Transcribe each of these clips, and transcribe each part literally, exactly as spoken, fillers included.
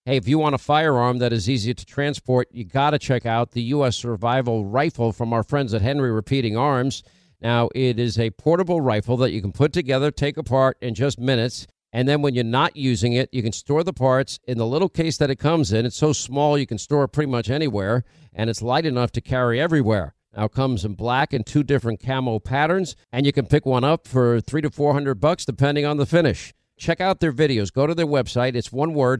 Hey, if you want a firearm that is easy to transport, you got to check out the U S Survival Rifle from our friends at Henry Repeating Arms. Now, it is a portable rifle that you can put together, take apart in just minutes. And then when you're not using it, you can store the parts in the little case that it comes in. It's so small you can store it pretty much anywhere, and it's light enough to carry everywhere. Now, it comes in black and two different camo patterns, and you can pick one up for three to four hundred bucks, depending on the finish. Check out their videos. Go to their website. It's one word,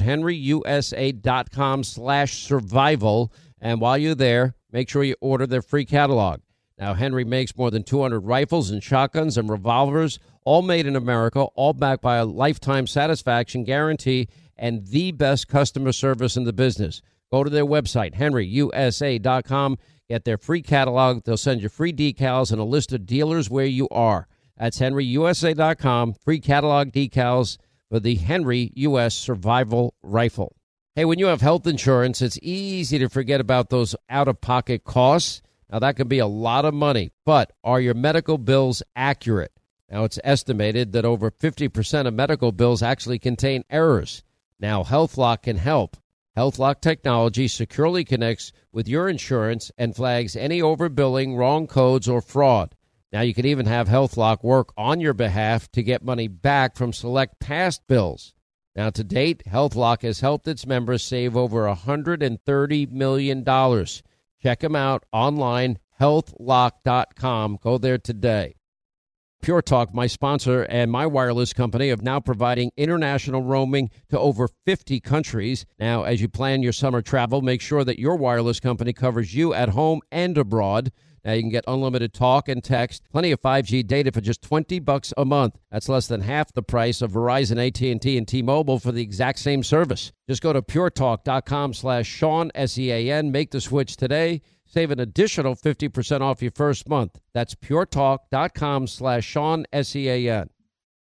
henryusa.com slash survival. And while you're there, make sure you order their free catalog. Now, Henry makes more than two hundred rifles and shotguns and revolvers, all made in America, all backed by a lifetime satisfaction guarantee and the best customer service in the business. Go to their website, henry u s a dot com. Get their free catalog. They'll send you free decals and a list of dealers where you are. That's henry u s a dot com. Free catalog decals for the Henry U S Survival Rifle. Hey, when you have health insurance, it's easy to forget about those out-of-pocket costs. Now, that could be a lot of money, but are your medical bills accurate? Now, it's estimated that over fifty percent of medical bills actually contain errors. Now, HealthLock can help. HealthLock technology securely connects with your insurance and flags any overbilling, wrong codes, or fraud. Now, you can even have HealthLock work on your behalf to get money back from select past bills. Now, to date, HealthLock has helped its members save over one hundred thirty million dollars. Check them out online, health lock dot com. Go there today. Pure Talk, my sponsor and my wireless company, are now providing international roaming to over fifty countries. Now, as you plan your summer travel, make sure that your wireless company covers you at home and abroad. Now, you can get unlimited talk and text, plenty of five G data for just twenty bucks a month. That's less than half the price of Verizon, A T and T, and T-Mobile for the exact same service. Just go to puretalk.com slash Sean, S E A N. Make the switch today. Save an additional fifty percent off your first month. That's puretalk.com slash Sean, S E A N.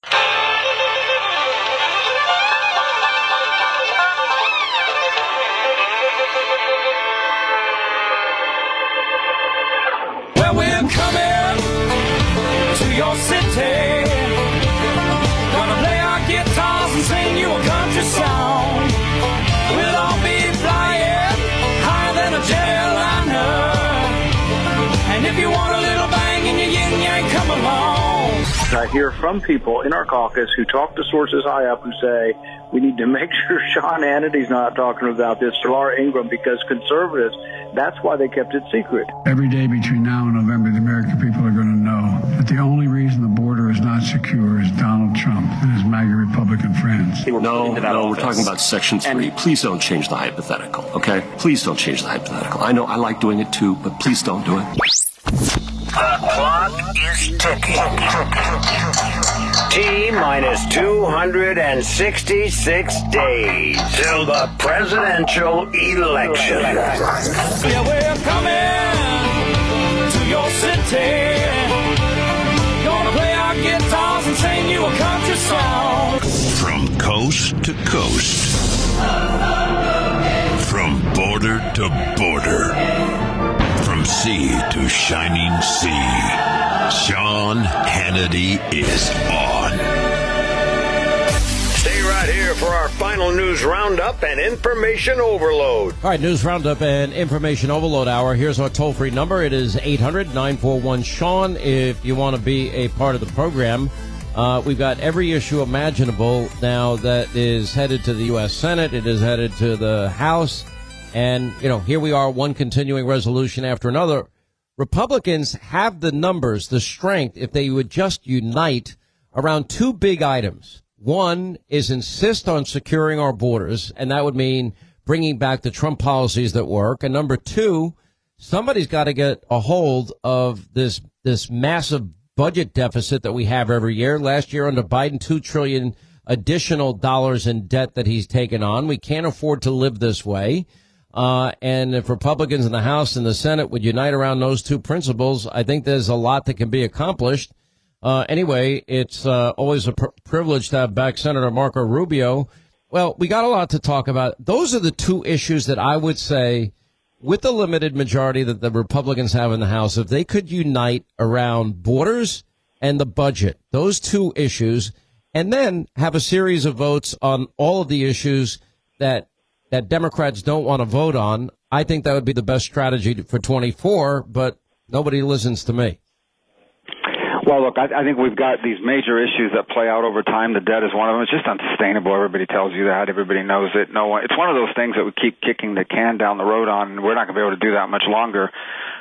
Well, we're coming to your city. Gonna play our guitars and sing you a country song. We'll all be flying higher than a jetliner. And if you want a little bang in your yin yang, come along. I hear from people in our caucus who talk to sources high up who say we need to make sure Sean Hannity's not talking about this to Laura Ingraham, because conservatives, that's why they kept it secret. Every day between now and November, the American people are going to know that the only reason the border is not secure is Donald Trump and his MAGA Republican friends. No, no, we're talking about Section three. Please don't change the hypothetical, okay? Please don't change the hypothetical. I know I like doing it too, but please don't do it. The clock is ticking. T minus two hundred sixty-six days till the presidential election. Yeah, we're coming to your city. Gonna play our guitars and sing you a country song. From coast to coast. From border to border. From sea to shining sea, Sean Hannity is on. Stay right here for our final news roundup and information overload. All right, news roundup and information overload hour. Here's our toll-free number. It is eight hundred nine four one Sean if you want to be a part of the program. Uh, we've got every issue imaginable now that is headed to the U S Senate. It is headed to the House. And, you know, here we are, one continuing resolution after another. Republicans have the numbers, the strength, if they would just unite around two big items. One is insist on securing our borders, and that would mean bringing back the Trump policies that work. And number two, somebody's got to get a hold of this this massive budget deficit that we have every year. Last year under Biden, two trillion dollars additional dollars in debt that he's taken on. We can't afford to live this way. Uh, and if Republicans in the House and the Senate would unite around those two principles, I think there's a lot that can be accomplished. Uh, anyway, it's uh, always a pr- privilege to have back Senator Marco Rubio. Well, we got a lot to talk about. Those are the two issues that I would say, with the limited majority that the Republicans have in the House, if they could unite around borders and the budget, those two issues, and then have a series of votes on all of the issues that that Democrats don't want to vote on. I think that would be the best strategy for twenty-four, but nobody listens to me. Well, look, I, I think we've got these major issues that play out over time. The debt is one of them. It's just unsustainable. Everybody tells you that. Everybody knows it. No one. It's one of those things that we keep kicking the can down the road on, and we're not going to be able to do that much longer.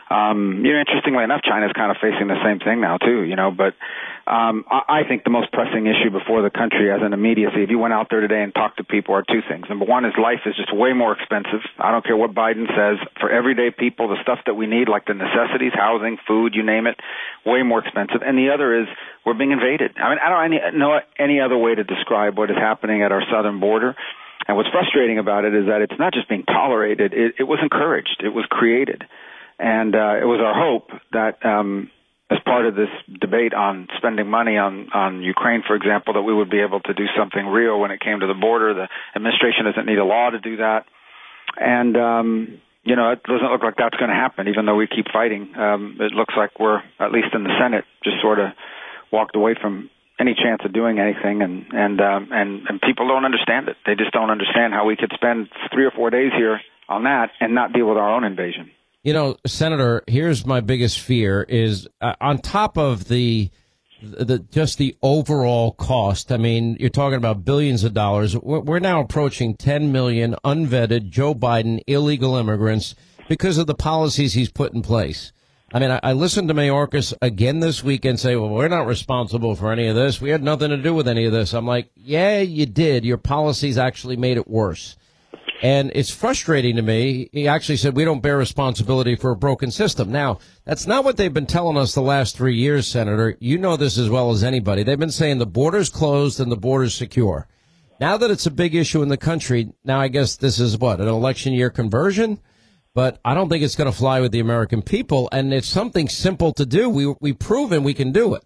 Um, you know, interestingly enough, China's kind of facing the same thing now too. You know, but um, I, I think the most pressing issue before the country, as an immediacy, if you went out there today and talked to people, are two things. Number one is life is just way more expensive. I don't care what Biden says. For everyday people, the stuff that we need, like the necessities, housing, food, you name it, way more expensive. And the other is we're being invaded. I mean, I don't know any other way to describe what is happening at our southern border. And what's frustrating about it is that it's not just being tolerated. It, it was encouraged. It was created. And uh, it was our hope that um, as part of this debate on spending money on, on Ukraine, for example, that we would be able to do something real when it came to the border. The administration doesn't need a law to do that. And, um, you know, it doesn't look like that's going to happen, even though we keep fighting. Um, it looks like we're, at least in the Senate, just sort of walked away from any chance of doing anything. And, and, um, and, and people don't understand it. They just don't understand how we could spend three or four days here on that and not deal with our own invasion. You know, Senator, here's my biggest fear is uh, on top of the, the just the overall cost. I mean, you're talking about billions of dollars. We're, we're now approaching ten million unvetted Joe Biden illegal immigrants because of the policies he's put in place. I mean, I, I listened to Mayorkas again this weekend say, well, we're not responsible for any of this. We had nothing to do with any of this. I'm like, yeah, you did. Your policies actually made it worse. And it's frustrating to me. He actually said we don't bear responsibility for a broken system. Now, that's not what they've been telling us the last three years, Senator. You know this as well as anybody. They've been saying the border's closed and the border's secure. Now that it's a big issue in the country, now I guess this is what, an election year conversion? But I don't think it's going to fly with the American people. And it's something simple to do. We, we've proven we can do it.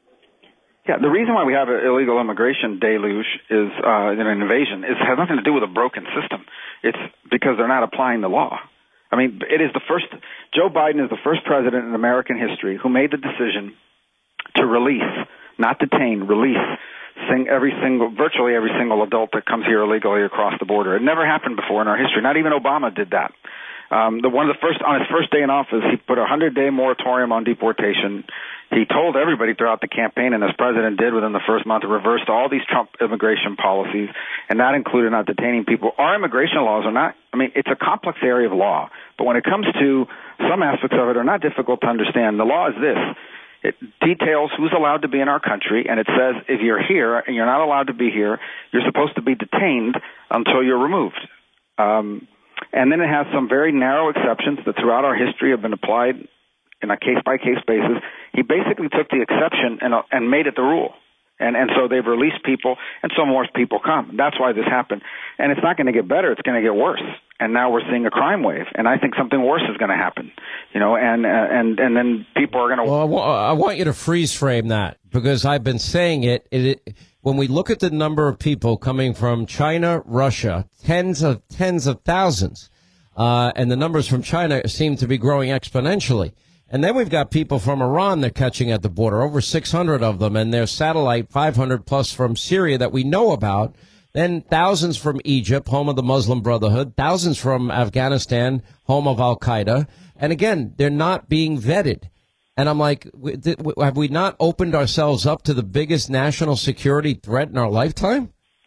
Yeah, the reason why we have an illegal immigration deluge is uh, an invasion is has nothing to do with a broken system. It's because they're not applying the law. I mean, it is the first. Joe Biden is the first president in American history who made the decision to release, not detain, release sing every single, virtually every single adult that comes here illegally across the border. It never happened before in our history. Not even Obama did that. Um, the one of the first on his first day in office, he put a hundred-day moratorium on deportation. He told everybody throughout the campaign, and as president did within the first month, reversed all these Trump immigration policies, and that included not detaining people. Our immigration laws are not, I mean, it's a complex area of law, but when it comes to some aspects of it are not difficult to understand. The law is this. It details who's allowed to be in our country, and it says if you're here and you're not allowed to be here, you're supposed to be detained until you're removed. Um, and then it has some very narrow exceptions that throughout our history have been applied in a case-by-case basis. He basically took the exception and, uh, and made it the rule. And, and so they've released people, and so more people come. That's why this happened. And it's not going to get better. It's going to get worse. And now we're seeing a crime wave. And I think something worse is going to happen. You know, and, uh, and, and then people are going to... Well, I, w- I want you to freeze frame that, because I've been saying it, it, it. When we look at the number of people coming from China, Russia, tens of tens of thousands, uh, and the numbers from China seem to be growing exponentially. And then we've got people from Iran they're catching at the border, over six hundred of them, and their satellite five hundred plus from Syria that we know about. Then thousands from Egypt, home of the Muslim Brotherhood, thousands from Afghanistan, home of Al-Qaeda. And again, they're not being vetted. And I'm like, have we not opened ourselves up to the biggest national security threat in our lifetime?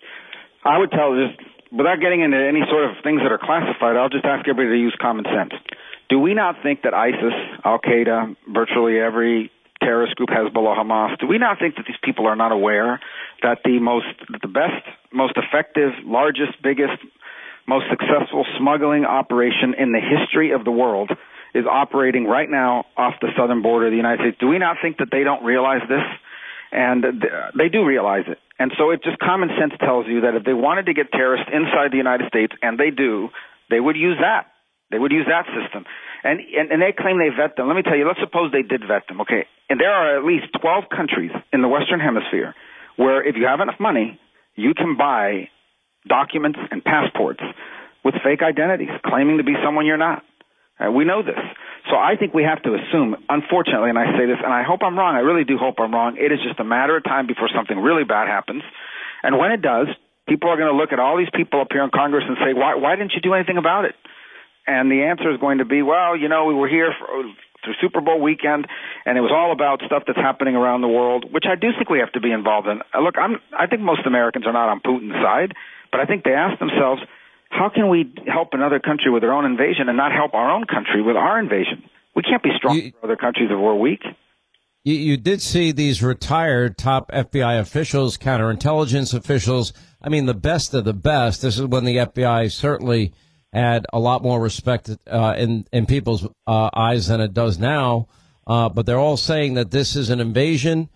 I would tell just, without getting into any sort of things that are classified, I'll just ask everybody to use common sense. Do we not think that ISIS, Al-Qaeda, virtually every terrorist group, Hezbollah, Hamas, do we not think that these people are not aware that the most, that the best, most effective, largest, biggest, most successful smuggling operation in the history of the world is operating right now off the southern border of the United States? Do we not think that they don't realize this? And they do realize it. And so it just common sense tells you that if they wanted to get terrorists inside the United States, and they do, they would use that. They would use that system. And, and, and they claim they vet them. Let me tell you, let's suppose they did vet them, okay? And there are at least twelve countries in the Western Hemisphere where if you have enough money, you can buy documents and passports with fake identities, claiming to be someone you're not. Uh, we know this. So I think we have to assume, unfortunately, and I say this, and I hope I'm wrong, I really do hope I'm wrong, it is just a matter of time before something really bad happens. And when it does, People are going to look at all these people up here in Congress and say, why, why didn't you do anything about it? And the answer is going to be, well, you know, we were here for, through Super Bowl weekend, and it was all about stuff that's happening around the world, which I do think we have to be involved in. Look, I'm, I think most Americans are not on Putin's side, but I think they ask themselves, how can we help another country with their own invasion and not help our own country with our invasion? We can't be strong you, for other countries if we're weak. You, you did see these retired top F B I officials, counterintelligence officials. I mean, the best of the best. This is when the F B I certainly had a lot more respect uh, in, in people's uh, eyes than it does now. Uh, but they're all saying that this is an invasion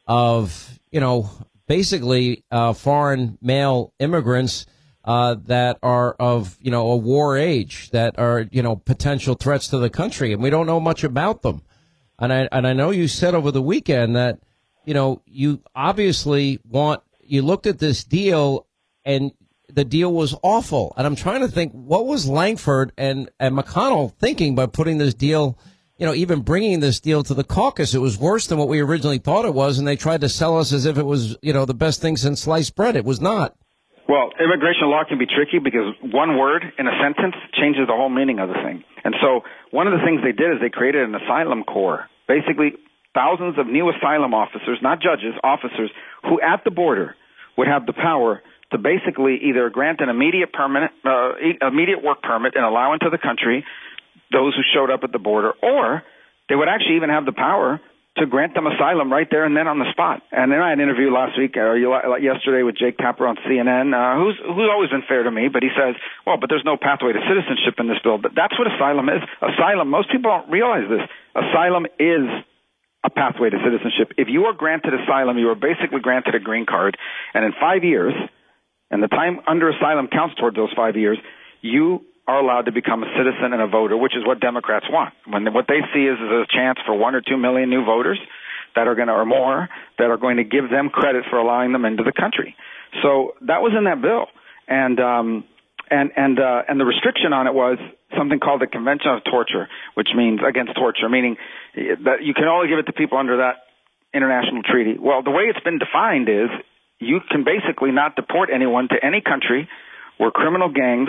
of, you know, basically uh, foreign male immigrants uh, that are of, you know, a war age, that are, you know, potential threats to the country. And we don't know much about them. And I, and I know you said over the weekend that, you know, you obviously want, you looked at this deal and the deal was awful. And I'm trying to think, what was Langford and, and McConnell thinking by putting this deal, you know, even bringing this deal to the caucus? It was worse than what we originally thought it was. And they tried to sell us as if it was, you know, the best thing since sliced bread. It was not. Well, immigration law can be tricky because one word in a sentence changes the whole meaning of the thing. And so one of the things they did is they created an asylum corps. Basically, thousands of new asylum officers, not judges, officers, who at the border would have the power to basically either grant an immediate permanent, uh, immediate work permit and allow into the country those who showed up at the border, or they would actually even have the power to grant them asylum right there and then on the spot. And then I had an interview last week, or yesterday, with Jake Tapper on C N N, uh, who's who's always been fair to me, but he says, well, but there's no pathway to citizenship in this bill. But that's what asylum is. Asylum, most people don't realize this. Asylum is a pathway to citizenship. If you are granted asylum, you are basically granted a green card, and in five years, and the time under asylum counts towards those five years, you are allowed to become a citizen and a voter, which is what Democrats want. When what they see is, is a chance for one or two million new voters that are going to, or more, that are going to give them credit for allowing them into the country. So that was in that bill, and um, and and uh, and the restriction on it was something called the Convention of Torture, which means against torture, meaning that you can only give it to people under that international treaty. Well, the way it's been defined is you can basically not deport anyone to any country where criminal gangs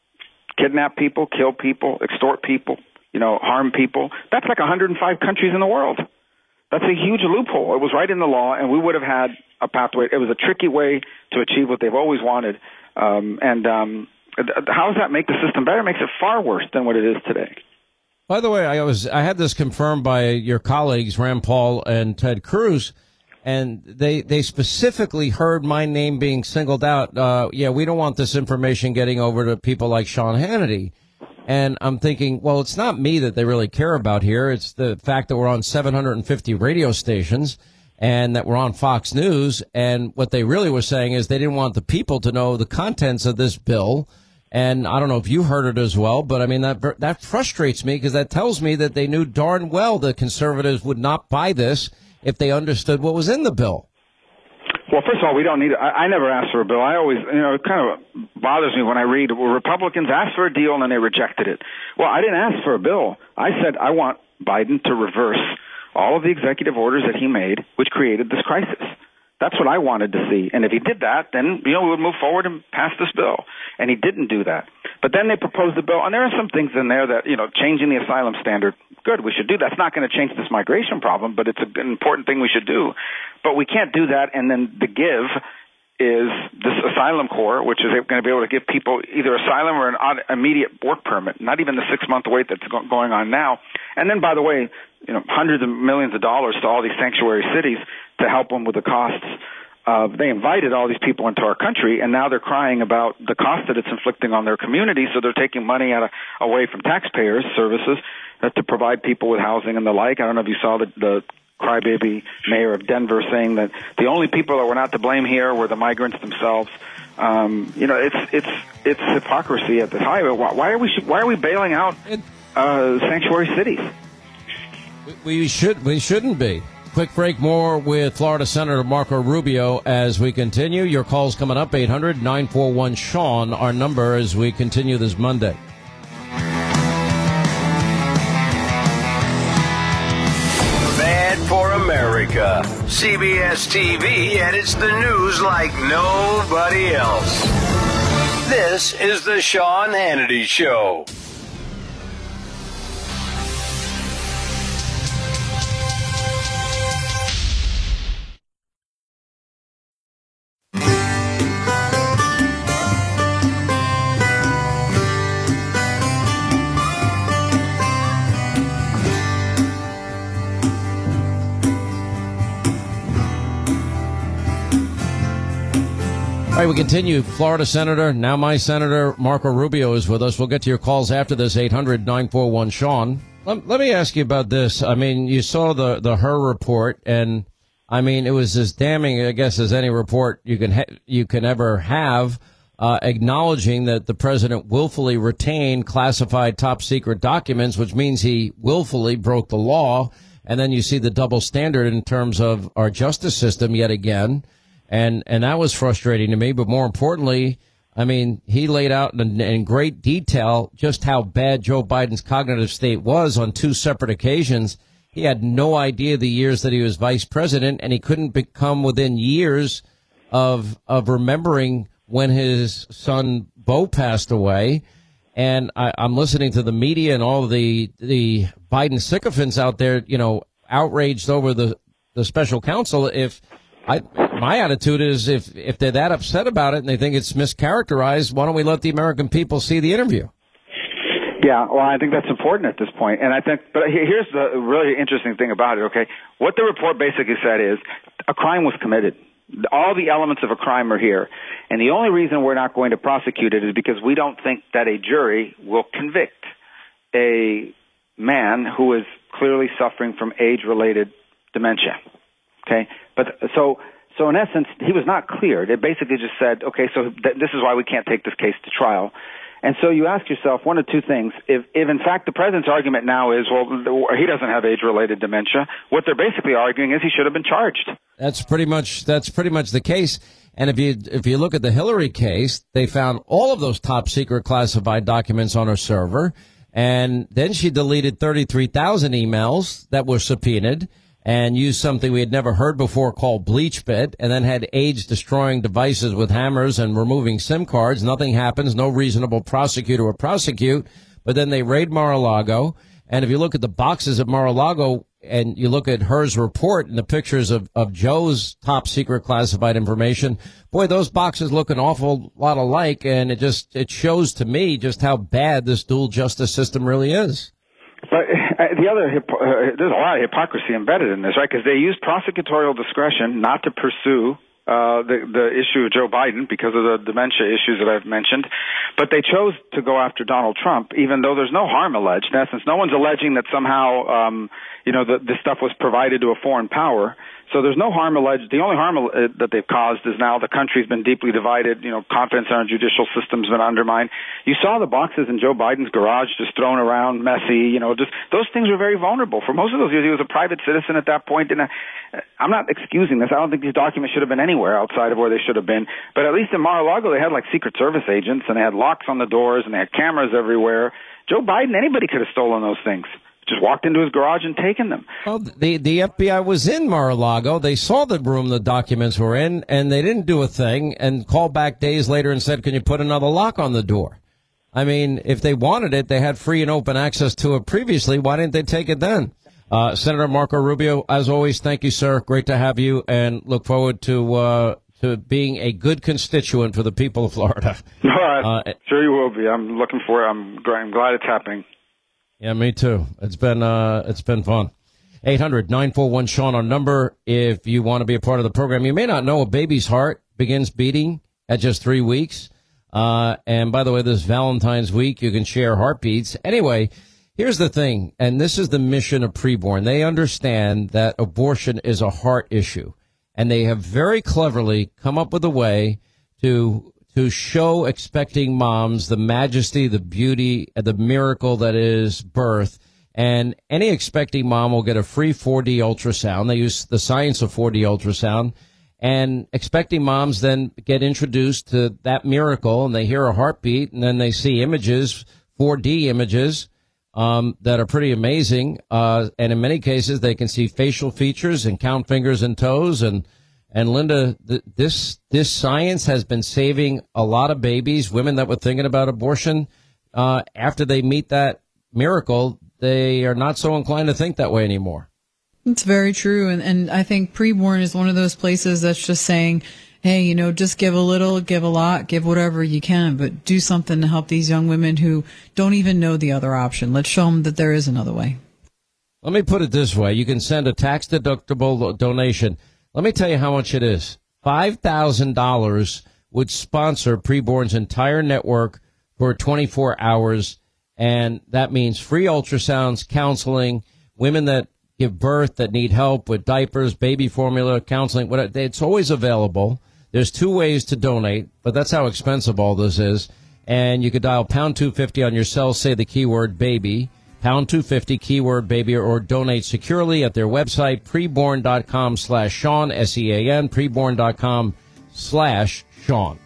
kidnap people, kill people, extort people, you know, harm people. That's like one hundred five countries in the world. That's a huge loophole. It was right in the law, and we would have had a pathway. It was a tricky way to achieve what they've always wanted. Um, and um, how does that make the system better? It makes it far worse than what it is today. By the way, I was I had this confirmed by your colleagues, Rand Paul and Ted Cruz, and they they specifically heard my name being singled out. Uh, yeah, we don't want this information getting over to people like Sean Hannity. And I'm thinking, well, it's not me that they really care about here. It's the fact that we're on seven hundred fifty radio stations and that we're on Fox News. And what they really were saying is they didn't want the people to know the contents of this bill. And I don't know if you heard it as well, but I mean, that that frustrates me because that tells me that they knew darn well the conservatives would not buy this if they understood what was in the bill. Well, first of all, we don't need it. I, I never asked for a bill. I always, you know, it kind of bothers me when I read, well, Republicans asked for a deal and then they rejected it. Well, I didn't ask for a bill. I said I want Biden to reverse all of the executive orders that he made, which created this crisis. That's what I wanted to see. And if he did that, then, you know, we would move forward and pass this bill. And he didn't do that. But then they proposed the bill, and there are some things in there that, you know, changing the asylum standard, good, we should do that. It's not going to change this migration problem, but it's an important thing we should do. But we can't do that, and then the give is this asylum corps, which is going to be able to give people either asylum or an immediate work permit, not even the six-month wait that's going on now. And then, by the way, you know, hundreds of millions of dollars to all these sanctuary cities to help them with the costs. Uh, they invited all these people into our country, and now they're crying about the cost that it's inflicting on their community, so they're taking money out of, away from taxpayers' services uh, to provide people with housing and the like. I don't know if you saw the, the crybaby mayor of Denver saying that the only people that were not to blame here were the migrants themselves. Um, you know, it's it's it's hypocrisy at the high. Why, why are we why are we bailing out uh, sanctuary cities? We should we shouldn't be. Quick break, more with Florida Senator Marco Rubio as we continue. Your call's coming up, eight hundred nine four one Sean, our number as we continue this Monday. Bad for America. C B S T V edits the news like nobody else. This is the Sean Hannity Show. All right, we continue. Florida Senator, now my Senator, Marco Rubio is with us. We'll get to your calls after this, eight hundred nine four one Sean. Let, let me ask you about this. I mean, you saw the, the Hur report, and, I mean, it was as damning, I guess, as any report you can ha- you can ever have, uh, acknowledging that the president willfully retained classified top-secret documents, which means he willfully broke the law. And then you see the double standard in terms of our justice system yet again. And and that was frustrating to me. But more importantly, I mean, he laid out in, in great detail just how bad Joe Biden's cognitive state was on two separate occasions. He had no idea the years that he was vice president, and he couldn't become within years of of remembering when his son Beau passed away. And I, I'm listening to the media and all of the the Biden sycophants out there, you know, outraged over the, the special counsel. If I, my attitude is if, if they're that upset about it and they think it's mischaracterized, why don't we let the American people see the interview? Yeah, well, I think that's important at this point. And I think, but here's the really interesting thing about it, okay? What the report basically said is a crime was committed. All the elements of a crime are here. And the only reason we're not going to prosecute it is because we don't think that a jury will convict a man who is clearly suffering from age-related dementia. Okay? But so, so in essence, he was not cleared. It basically just said, okay, so th- this is why we can't take this case to trial. And so you ask yourself one of two things. If, if in fact the president's argument now is, well, he doesn't have age-related dementia, what they're basically arguing is he should have been charged. That's pretty much, that's pretty much the case. And if you, if you look at the Hillary case, they found all of those top secret classified documents on her server. And then she deleted thirty-three thousand emails that were subpoenaed and used something we had never heard before called BleachBit, and then had age-destroying devices with hammers and removing SIM cards. Nothing happens. No reasonable prosecutor will prosecute. But then they raid Mar-a-Lago. And if you look at the boxes at Mar-a-Lago and you look at Hur's report and the pictures of, of Joe's top-secret classified information, boy, those boxes look an awful lot alike. And it just it shows to me just how bad this dual justice system really is. But uh, the other, hip- uh, there's a lot of hypocrisy embedded in this, right? Because they use prosecutorial discretion not to pursue uh, the, the issue of Joe Biden because of the dementia issues that I've mentioned. But they chose to go after Donald Trump, even though there's no harm alleged. In essence, no one's alleging that somehow, um, you know, the, this stuff was provided to a foreign power. So there's no harm alleged. The only harm uh, that they've caused is now the country's been deeply divided. You know, confidence in our judicial system's been undermined. You saw the boxes in Joe Biden's garage just thrown around, messy. You know, just those things were very vulnerable. For most of those years, he was a private citizen at that point. And uh, I'm not excusing this. I don't think these documents should have been anywhere outside of where they should have been. But at least in Mar-a-Lago, they had like Secret Service agents, and they had locks on the doors, and they had cameras everywhere. Joe Biden, anybody could have stolen those things. Just walked into his garage and taken them. Well, the the F B I was in Mar-a-Lago. They saw the room the documents were in, and they didn't do a thing, and called back days later and said, can you put another lock on the door? I mean, if they wanted it, they had free and open access to it previously. Why didn't they take it then? Uh, Senator Marco Rubio, as always, thank you, sir. Great to have you, and look forward to uh, to being a good constituent for the people of Florida. All right. Uh, sure you will be. I'm looking for it. I'm, I'm glad it's happening. Yeah, me too. It's been uh, it's been fun. eight hundred nine four one Sean, our number. If you want to be a part of the program, you may not know a baby's heart begins beating at just three weeks. Uh, and by the way, this Valentine's week, you can share heartbeats. Anyway, here's the thing, and this is the mission of Preborn. They understand that abortion is a heart issue, and they have very cleverly come up with a way to to show expecting moms the majesty, the beauty, the miracle that is birth. And any expecting mom will get a free four D ultrasound. They use the science of four D ultrasound. And expecting moms then get introduced to that miracle, and they hear a heartbeat, and then they see images, four D images, um, that are pretty amazing. Uh, and in many cases, they can see facial features and count fingers and toes. And, and Linda, th- this, this science has been saving a lot of babies, women that were thinking about abortion. Uh, after they meet that miracle, they are not so inclined to think that way anymore. It's very true. And, and I think preborn is one of those places that's just saying, hey, you know, just give a little, give a lot, give whatever you can, but do something to help these young women who don't even know the other option. Let's show them that there is another way. Let me put it this way. You can send a tax-deductible donation. Let me tell you how much it is. five thousand dollars would sponsor Preborn's entire network for twenty-four hours, and that means free ultrasounds, counseling, women that give birth that need help with diapers, baby formula, counseling. Whatever. It's always available. There's two ways to donate, but that's how expensive all this is. And you could dial pound two fifty on your cell, say the keyword baby, pound two fifty, keyword baby, or donate securely at their website, preborn.com slash Sean, S E A N, preborn.com slash Sean.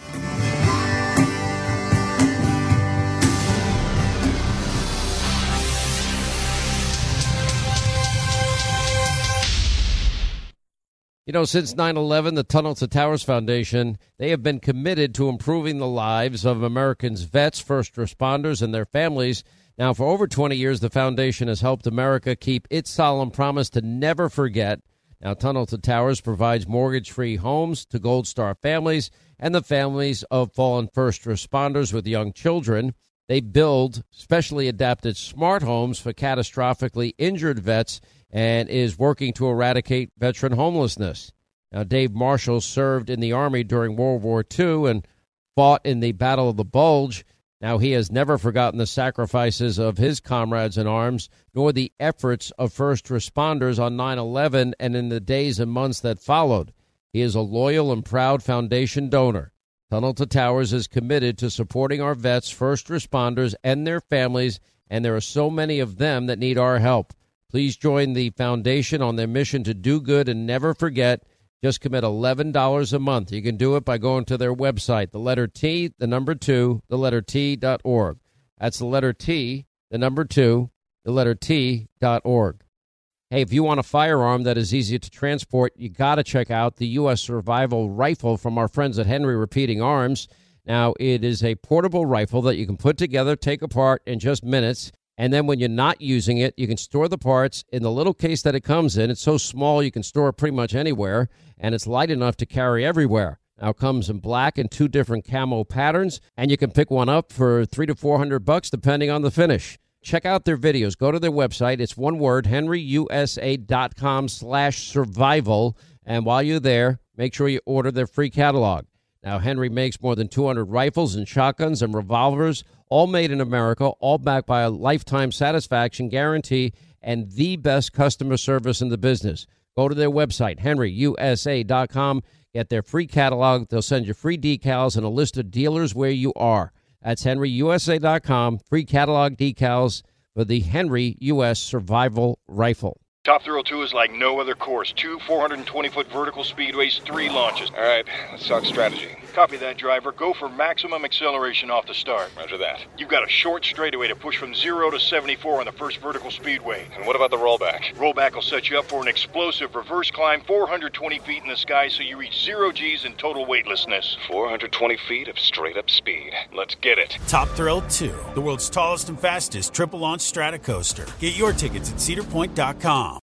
You know, since nine eleven, the Tunnel to Towers Foundation, they have been committed to improving the lives of Americans' vets, first responders, and their families. Now, for over twenty years, the foundation has helped America keep its solemn promise to never forget. Now, Tunnel to Towers provides mortgage-free homes to Gold Star families and the families of fallen first responders with young children. They build specially adapted smart homes for catastrophically injured vets and is working to eradicate veteran homelessness. Now, Dave Marshall served in the Army during World War Two and fought in the Battle of the Bulge. Now, he has never forgotten the sacrifices of his comrades in arms, nor the efforts of first responders on nine eleven and in the days and months that followed. He is a loyal and proud foundation donor. Tunnel to Towers is committed to supporting our vets, first responders, and their families, and there are so many of them that need our help. Please join the foundation on their mission to do good and never forget. Just commit eleven dollars a month. You can do it by going to their website, the letter T, the number two, the letter T dot org. That's the letter T, the number two, the letter T dot org. Hey, if you want a firearm that is easy to transport, you got to check out the U S Survival Rifle from our friends at Henry Repeating Arms. Now, it is a portable rifle that you can put together, take apart in just minutes. And then when you're not using it, you can store the parts in the little case that it comes in. It's so small you can store it pretty much anywhere, and it's light enough to carry everywhere. Now, it comes in black and two different camo patterns, and you can pick one up for three to four hundred bucks, depending on the finish. Check out their videos. Go to their website. It's one word, henryusa.com slash survival. And while you're there, make sure you order their free catalog. Now, Henry makes more than two hundred rifles and shotguns and revolvers, all made in America, all backed by a lifetime satisfaction guarantee and the best customer service in the business. Go to their website, henry u s a dot com. Get their free catalog. They'll send you free decals and a list of dealers where you are. That's henry u s a dot com. Free catalog decals for the Henry U S Survival Rifle. Top Thrill two is like no other course. Two four hundred twenty foot vertical speedways, three launches. All right, let's talk strategy. Copy that, driver. Go for maximum acceleration off the start. Roger that. You've got a short straightaway to push from zero to seventy-four on the first vertical speedway. And what about the rollback? Rollback will set you up for an explosive reverse climb four hundred twenty feet in the sky so you reach zero G's in total weightlessness. four hundred twenty feet of straight-up speed. Let's get it. Top Thrill two, the world's tallest and fastest triple-launch strata coaster. Get your tickets at cedar point dot com.